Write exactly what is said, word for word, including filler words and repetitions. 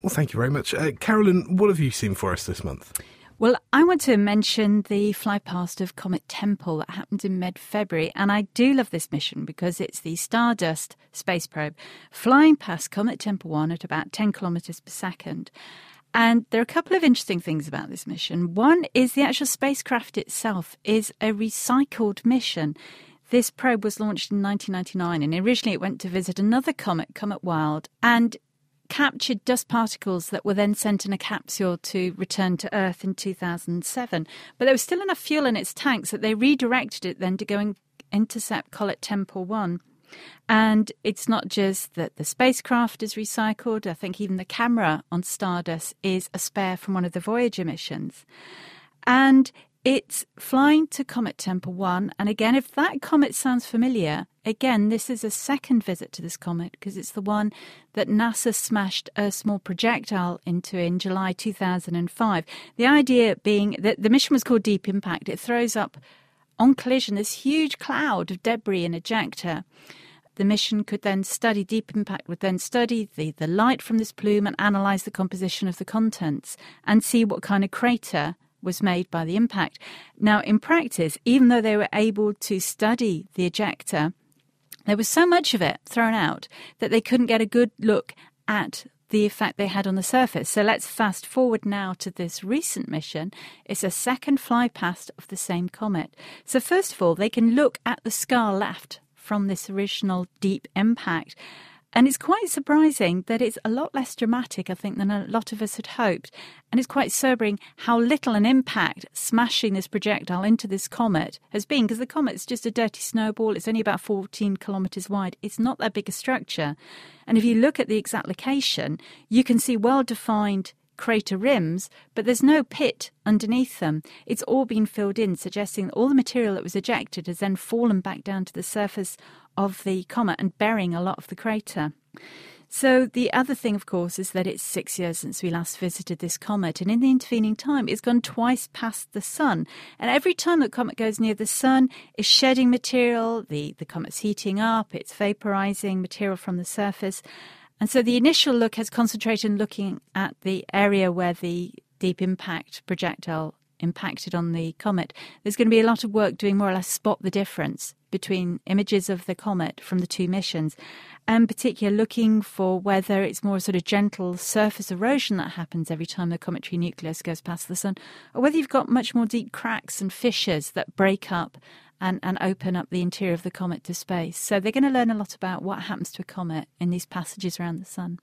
Well, thank you very much. Uh, Carolyn, what have you seen for us this month? Well, I want to mention the flypast of Comet Tempel that happened in mid-February. And I do love this mission because it's the Stardust space probe flying past Comet Tempel one at about ten kilometres per second. And there are a couple of interesting things about this mission. One is the actual spacecraft itself is a recycled mission. This probe was launched in nineteen ninety-nine, and originally it went to visit another comet, Comet Wild, and captured dust particles that were then sent in a capsule to return to Earth in two thousand seven. But there was still enough fuel in its tanks that they redirected it then to go and intercept Comet Tempel one. And it's not just that the spacecraft is recycled. I think even the camera on Stardust is a spare from one of the Voyager missions. And it's flying to Comet Tempel one. And again, if that comet sounds familiar, again, this is a second visit to this comet because it's the one that NASA smashed a small projectile into in July two thousand five. The idea being that the mission was called Deep Impact. It throws up on collision this huge cloud of debris and ejecta. The mission could then study, Deep Impact would then study the, the light from this plume and analyse the composition of the contents and see what kind of crater was made by the impact. Now, in practice, even though they were able to study the ejecta, there was so much of it thrown out that they couldn't get a good look at the effect they had on the surface. So let's fast forward now to this recent mission. It's a second fly past of the same comet. So first of all, they can look at the scar left from this original Deep Impact. And it's quite surprising that it's a lot less dramatic, I think, than a lot of us had hoped. And it's quite sobering how little an impact smashing this projectile into this comet has been, because the comet's just a dirty snowball. It's only about fourteen kilometres wide. It's not that big a structure. And if you look at the exact location, you can see well-defined crater rims, but there's no pit underneath them. It's all been filled in, suggesting that all the material that was ejected has then fallen back down to the surface of the comet and burying a lot of the crater. So the other thing, of course, is that it's six years since we last visited this comet, and in the intervening time, it's gone twice past the sun. And every time the comet goes near the sun, it's shedding material, the, the comet's heating up, it's vaporizing material from the surface. And so the initial look has concentrated on looking at the area where the Deep Impact projectile impacted on the comet. There's going to be a lot of work doing more or less spot the difference between images of the comet from the two missions, and particularly looking for whether it's more sort of gentle surface erosion that happens every time the cometary nucleus goes past the sun, or whether you've got much more deep cracks and fissures that break up and, and open up the interior of the comet to space. So they're going to learn a lot about what happens to a comet in these passages around the sun.